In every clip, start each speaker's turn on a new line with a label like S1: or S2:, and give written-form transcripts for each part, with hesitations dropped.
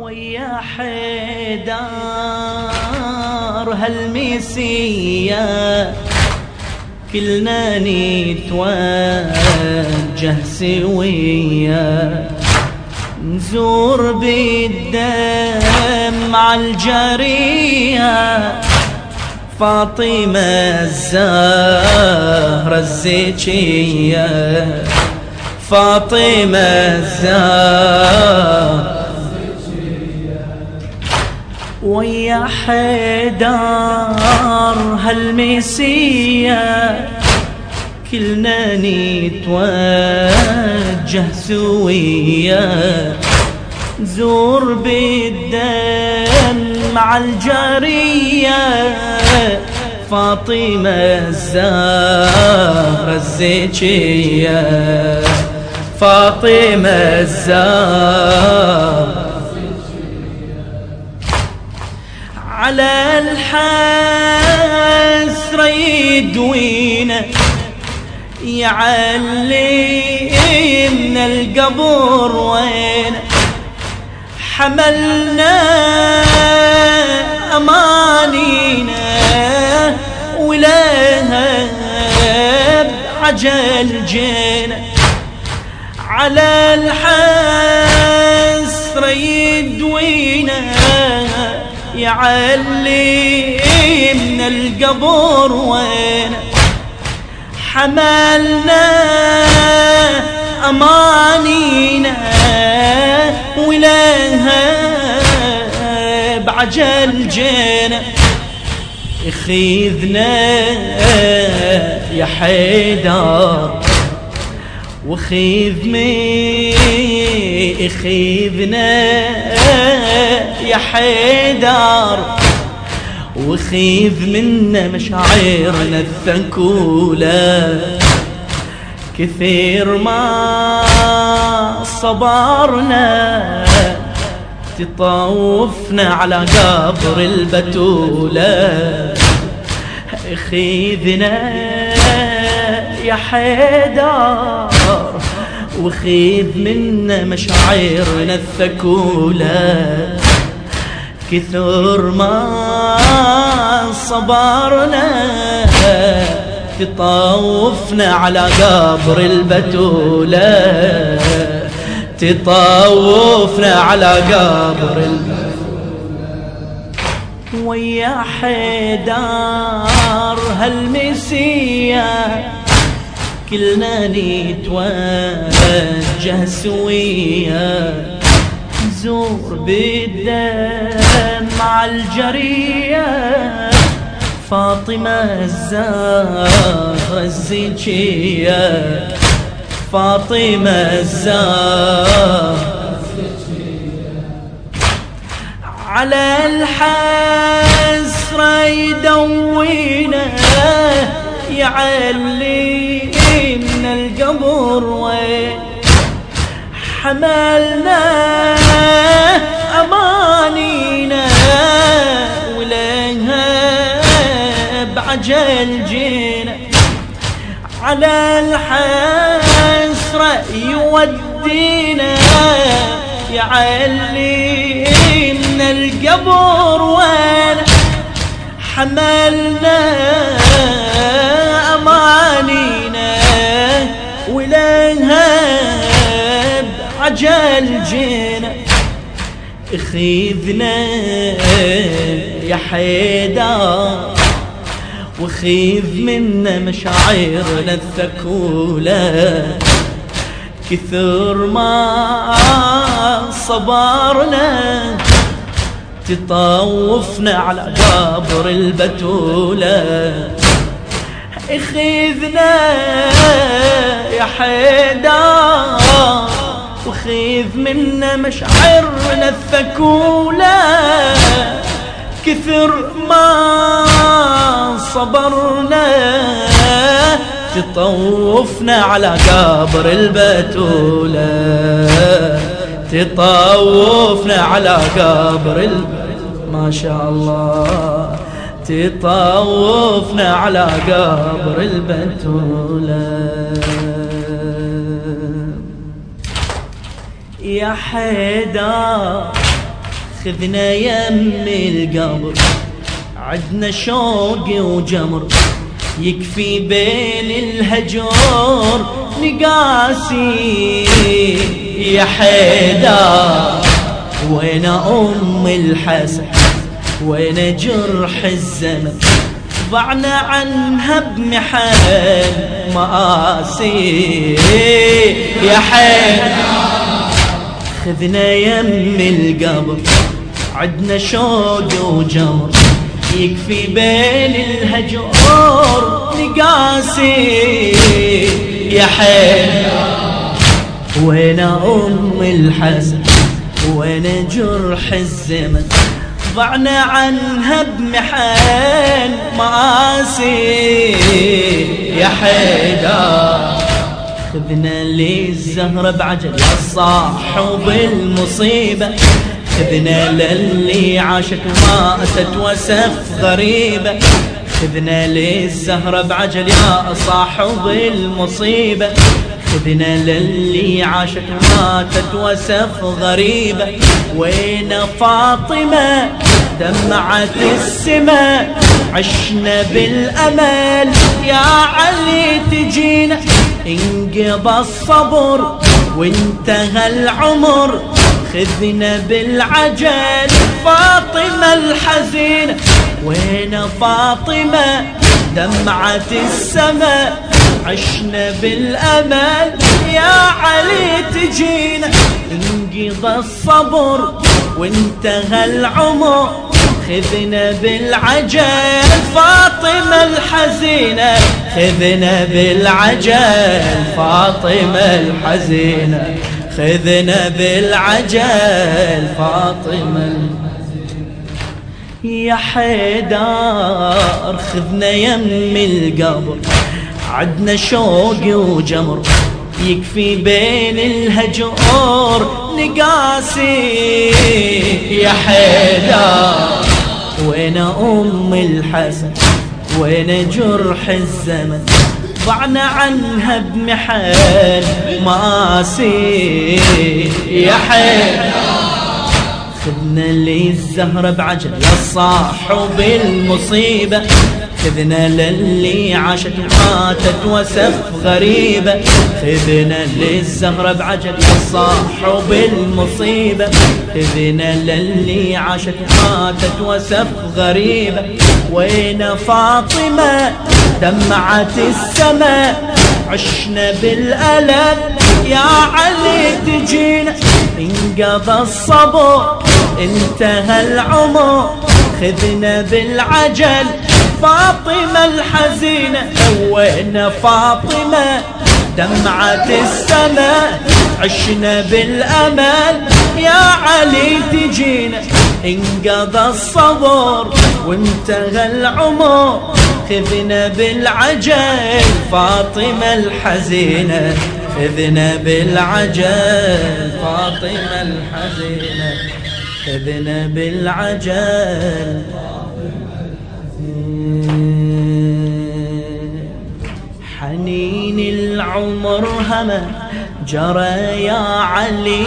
S1: ويا حيدر هالميسية كلنا نتوجه سوية، نزور بالدمع الجارية فاطمة الزهرة الزكية، فاطمة الزهرة ويا حيدر هالميسية كلنا نتوجه سوية، نزور بالدمع الجارية فاطمة الزهرة الزكية، فاطمة الزهرة على الحسرة يدوينا يعلمنا القبر وين حملنا أمانينا ولها بعجل جينا، على الحسرة يدوينا يعلمنا القبر وين حملنا أمانينا ولها بعجل جينا، اخذنا يا حيدر وخذ اخذنا يا حيدر وخذ منا مشاعرنا الثقولة، كثير ما صبرنا تطوفنا على قبر البتولة، اخذنا يا حيدر وخذ منا مشاعرنا الثقولة، كثر ما صبرنا تطوفنا على قبر البتولة، تطوفنا على قبر البتولة ويا حيدر هالميسية كلنا نتوجه سوية، نزور بالدمع الجارية فاطمة الزهرة الزكية، فاطمة الزهرة على الحسرة يدوينا يعلمنا القبر وين حملنا أمانينا ولها بعجل جينا، على الحسرة يودينا يعلمنا القبر وين حملنا أمانينا ولها بعجل جينا، اخذنا يا حيدر وخذ منا مشاعرنا الثقولة، كثر ما صبرنا تطوفنا على قبر البتولة، اخذنا يا حيدر وخذ منا مشاعرنا الثقولة، كثر ما صبرنا تطوفنا على قبر البتولة، تطوفنا على قبر ما شاء الله تطوفنا على قبر البتولة. يا حيدر خذنا يم القبر عدنا شوق وجمر يكفي بين الهجور نقاسي يا حيدر وين أم الحسن وين جرح الزمن ضعنا عنها بمحن مآسي يا حيدر خذنا يم القبر عدنا شوق وجمر يكفي بين الهجور نقاسي يا حيدر وين أم الحسن وين جرح الزمن ضعنا عنها بمحن مآسي يا حيدر خذنا للزهرة بعجل الصاح وبالمصيبة خذنا للي عاشت وماتت وسف غريبة خذنا للزهرة بعجل يا صاحب المصيبة خذنا للي عاشت وماتت وسف غريبة وين فاطمة دمعت السماء عشنا بالأمل يا علي تجينا انقضى الصبر وانتهى العمر خذنا بالعجل فاطمة الحزينة وين فاطمة دمعت السماء عشنا بالأمل يا علي تجينا انقضى الصبر وانتهى العمر خذنا بالعجل فاطمة الحزينة خذنا بالعجل فاطمة الحزينة خذنا بالعجل فاطمة يا حيدر خذنا يم القبر عدنا شوق وجمر يكفي بين الهجور نقاسي يا حيدر وين أم الحسن وين جرح الزمن ضعنا عنها بمحن ماسي يا حيدر خذنا للزهرة بعجل الصاح وبالمصيبة خذنا للي عاشت وماتت وسف غريبة خذنا للزهرة بعجل الصاح وبالمصيبة خذنا للي عاشت وماتت وسف غريبة وين فاطمة دمعت السماء عشنا بالألم يا علي تجينا انقضى الصبر انتهى العمر خذنا بالعجل فاطمة الحزينة وين فاطمة دمعت السماء عشنا بالأمل يا علي تجينا انقضى الصبر وانتهى العمر خذنا بالعجل فاطمة الحزينة خذنا بالعجل فاطمة الحزينة خذنا بالعجل حنين العمر هما جرى يا علي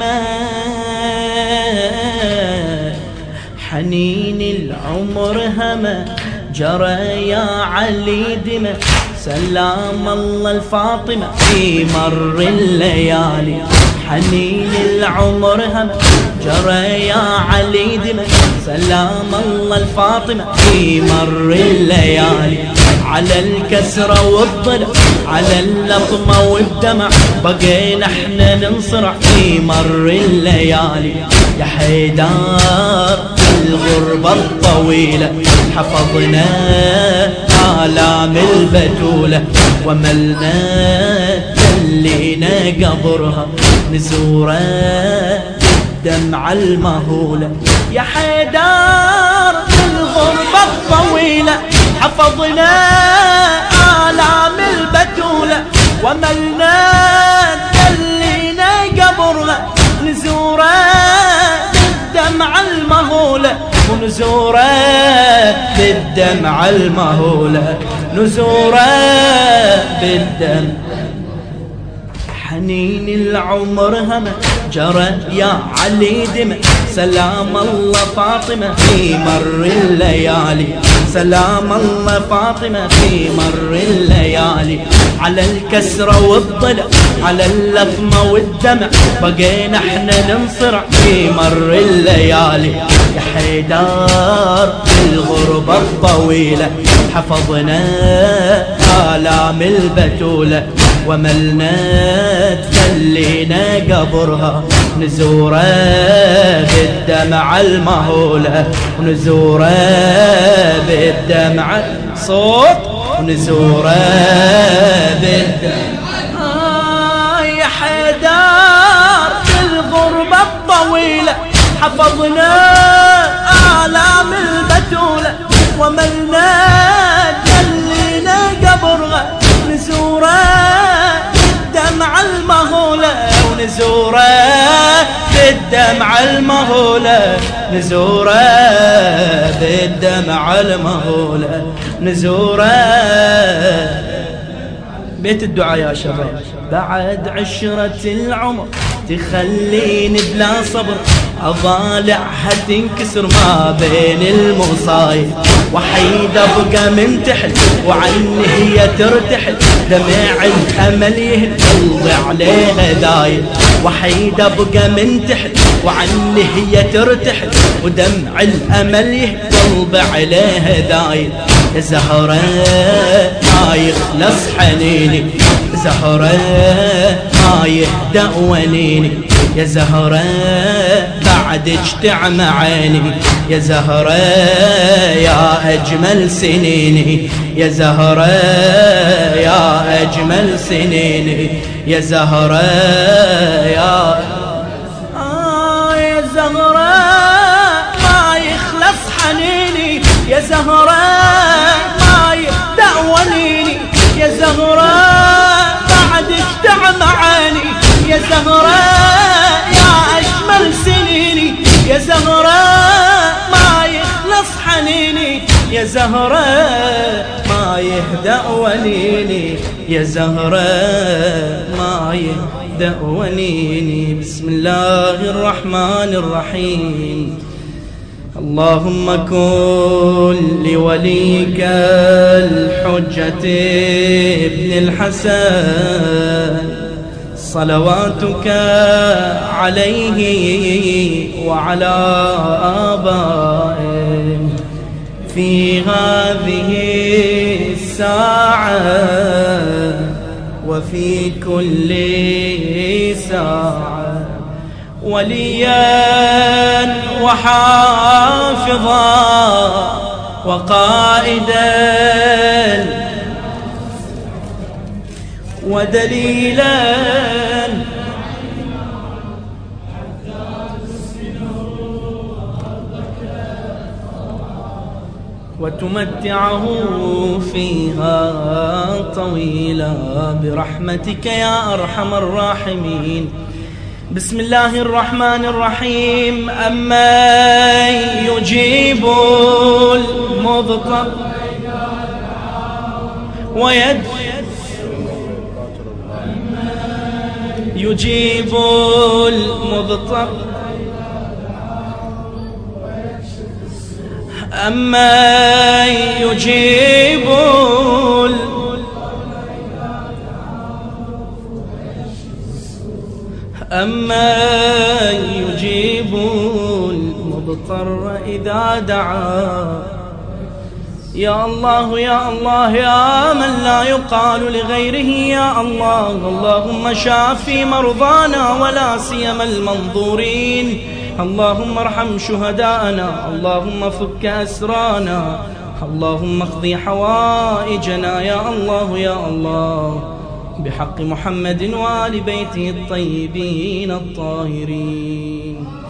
S1: دماء حنين العمر هما جرى يا علي دماء سلام الله الفاطمة في مر الليالي حنين العمر هم جرى يا علي دماء سلام الله الفاطمة في مر الليالي على الكسرة والضلع على اللطمة والدمع بقينا احنا ننصرع في مر الليالي يا حيدر الغربة الطويلة حفظنا آلام البتولة وملنا تلينا قبرها نزوره الدمعة المهولة يا حيدر الغربة الطويلة حفظنا آلام البتولة وملنا تلينا قبرها نزوره الدمعة المهولة ونزوره بالدمعة المهولة نزوره بالدم حنين العمر همه جرى يا علي دمه سلام الله فاطمة في مر الليالي سلام الله فاطمة في مر الليالي على الكسرة والضلع على اللثمة والدمع بقينا احنا ننصرع في مر الليالي يا حيدر الغربة الطويلة حفظنا آلام البتولة وملنا تخلينا قبرها نزوره بالدمع المهولة ونزوره بالدمع صوت ونزوره بالدمع يا حيدر الغربة الطويلة حفظنا آلام البتولة وملنا تخلينا قبرها نزوره بالدمع المهولة ونزوره بالدمع المهولة نزوره بالدمع المهولة نزوره. بيت الدعاء يا شباب. بعد عشرة العمر تخليني بلا صبر أضالعها تنكسر ما بين المصايب وحيد أبقى منتحل وعني هي ترتحل دمع الأمل يهل قلبي عليها دايل وحيد أبقى منتحل وعني هي ترتحل ودمع الأمل يهل قلبي عليها دايل يا زهرة ما يخلص حنيني زهرة ما يهدأ ونيني يا زهرة بعدك تعمى عيني يا زهرة يا أجمل سنيني يا زهرة يا أجمل سنيني يا زهرة يا زهرة ما يخلص حنيني يا زهرة ما يهدأ ونيني يا زهرة بعدك تعمى عيني يا زهرة يا أجمل سنيني يا زهرة ما يخلص حنيني يا زهرة ما يهدأ ونيني يا زهرة ما يهدأ ونيني. بسم الله الرحمن الرحيم. اللهم كن لوليك الحجة ابن الحسن صلواتك عليه وعلى آبائه في هذه الساعة وفي كل ساعة وليا وحافظا وقائدا ودليلا وتمتعه فيها طويلا برحمتك يا أرحم الراحمين. بسم الله الرحمن الرحيم. أمن يجيب المضطر يجيب المضطر أمن يجيب المضطر إذا دعا. يا الله يا الله يا من لا يقال لغيره يا الله. اللهم شافي مرضانا ولا سيما المنظورين. اللهم ارحم شهداءنا. اللهم فك أسرانا. اللهم اقضي حوائجنا يا الله يا الله بحق محمد وآل بيته الطيبين الطاهرين.